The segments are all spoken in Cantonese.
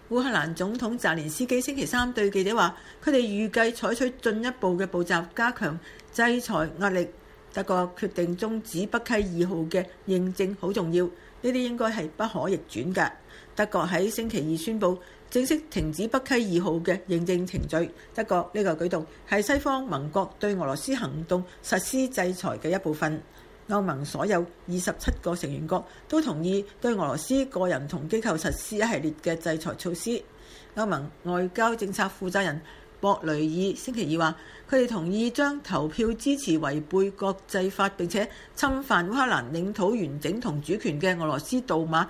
烏克蘭總統澤連斯基星期三對記者話，佢哋預計採取進一步嘅步驟加強制裁壓力。德國決定終止北溪2號嘅認證好重要，呢啲應該係不可逆轉嘅。德國喺星期二宣布正式停止北溪2號嘅認證程序。德國呢個舉動係西方盟國對俄羅斯行動實施制裁嘅一部分。歐盟所有27個成員國都同意對俄羅斯個人同機構實施一系列嘅制裁措施。歐盟外交政策負責人博雷爾星期二話，佢哋同意將投票支持違背國際法並且侵犯烏克蘭領土完整同主權嘅俄羅斯杜馬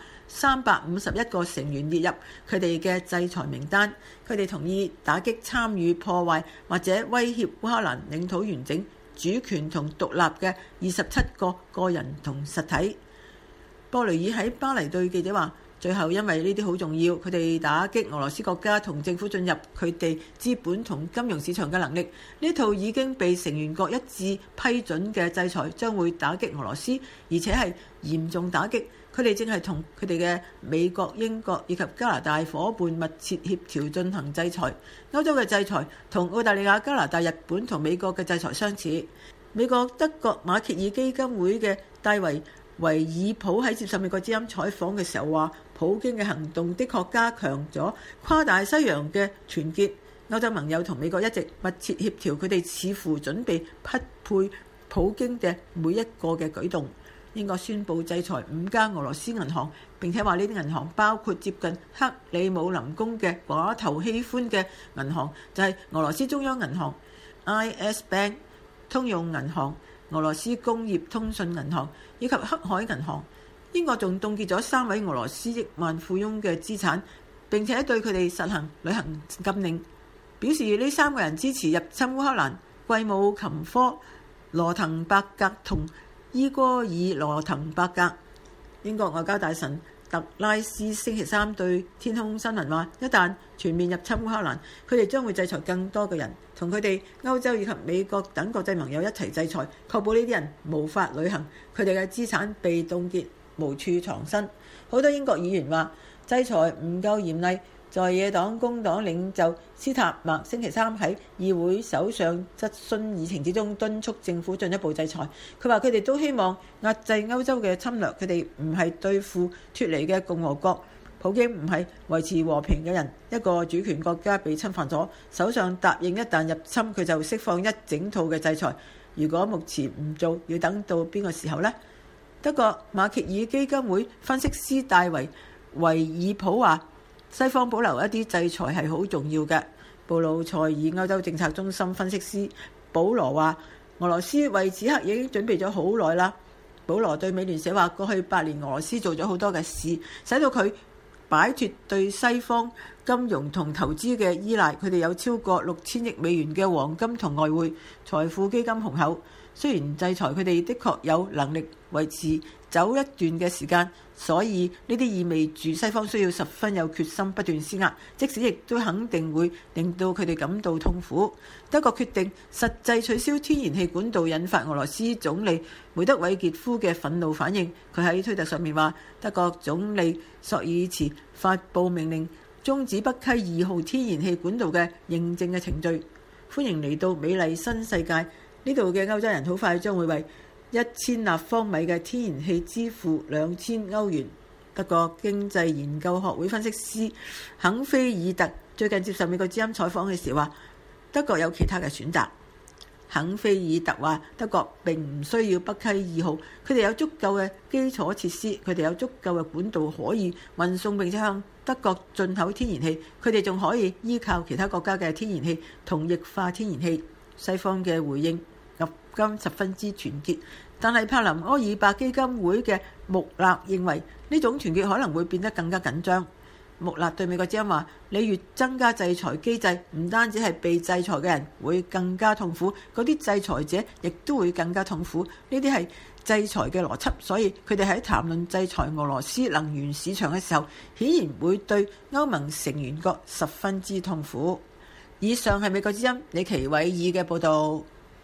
351個成員列入佢哋嘅制裁名單。佢哋同意打擊參與破壞或者威脅烏克蘭領土完整、主權同獨立嘅27個個人同實體。博雷爾喺巴黎對記者話，最後因為呢啲好重要，佢哋打擊俄羅斯國家同政府進入佢哋資本同金融市場嘅能力。呢套已經被成員國一致批准嘅制裁將會打擊俄羅斯，而且係嚴重打擊。佢哋正係同佢哋嘅美國、英國以及加拿大夥伴密切協調進行制裁。歐洲嘅制裁同澳大利亞、加拿大、日本同美國嘅制裁相似。美國德國馬歇爾基金會嘅戴維爾普喺接受美國之音採訪嘅時候話，普京嘅行動的確加強咗跨大西洋嘅團結。歐洲盟友同美國一直密切協調，佢哋似乎準備匹配普京嘅每一個嘅舉動。英國宣布制裁5家俄羅斯銀行，並且話呢啲銀行包括接近克里姆林宮嘅寡頭喜歡嘅銀行，就係俄羅斯中央銀行、IS Bank、通用銀行、俄羅斯工業通訊銀行以及黑海銀行。英國仲凍結咗3位俄羅斯億萬富翁嘅資產，並且對佢哋實行旅行禁令，表示呢3個人支持入侵烏克蘭。季姆琴科、羅滕伯格同伊戈爾羅滕伯格。英國外交大臣特拉斯星期三對天空新聞話，一旦全面入侵烏克蘭，佢哋將會制裁更多嘅人，同佢哋歐洲以及美國等國際盟友一齊制裁，確保呢啲人無法旅行，佢哋嘅資產被凍結，無處藏身。好多英國議員話制裁唔夠嚴厲。在野黨工黨領袖斯塔默星期三喺議會首相質詢議程之中敦促政府進一步制裁。佢話佢哋都希望壓制歐洲嘅侵略，佢哋唔係對付脫離嘅共和國。普京唔係維持和平嘅人，一個主權國家被侵犯咗，首相答應一旦入侵佢就釋放一整套嘅制裁。如果目前唔做，要等到邊個時候呢？德國馬歇爾基金會分析師戴維爾普話，西方保留一啲制裁係好重要嘅。布魯塞爾歐洲政策中心分析師保羅話，俄羅斯為此刻已經準備咗好耐啦。保羅對美聯社話，過去8年俄羅斯做咗好多嘅事，使到佢擺脫對西方金融同投資嘅依賴。佢哋有超過6000億美元嘅黃金同外匯，財富基金雄厚。雖然制裁佢哋的確有能力維持走一段嘅時間，所以呢啲意味住西方需要十分有決心不斷施壓，即使亦都肯定會令到佢哋感到痛苦。德國決定實際取消天然氣管道，引發俄羅斯總理梅德韋傑夫嘅憤怒反應。佢喺推特上面話，德國總理朔爾茨發布命令終止北溪2號天然氣管道嘅認證嘅程序。歡迎嚟到美麗新世界，呢度嘅歐洲人好快將會為1000立方米嘅天然氣支付2000歐元。德國經濟研究學會分析師肯菲爾特最近接受美國之音採訪嘅時話，德國有其他嘅選擇。肯菲爾特話，德國並唔需要北溪2號，佢哋有足夠嘅基礎設施，佢哋有足夠嘅管道可以運送並且向德國進口天然氣，佢哋仲可以依靠其他國家嘅天然氣同液化天然氣。西方嘅回應入今十分之團結，但係柏林柯爾伯基金會嘅穆勒認為呢種團結可能會變得更加緊張。穆勒對美國之音話，你越增加制裁機制，唔單止係被制裁嘅人會更加痛苦，嗰啲制裁者亦都會更加痛苦。呢啲係制裁嘅邏輯，所以佢哋喺談論制裁俄羅斯能源市場嘅時候，顯然會對歐盟成員國十分之痛苦。以上係美國之音李奇偉爾嘅報導。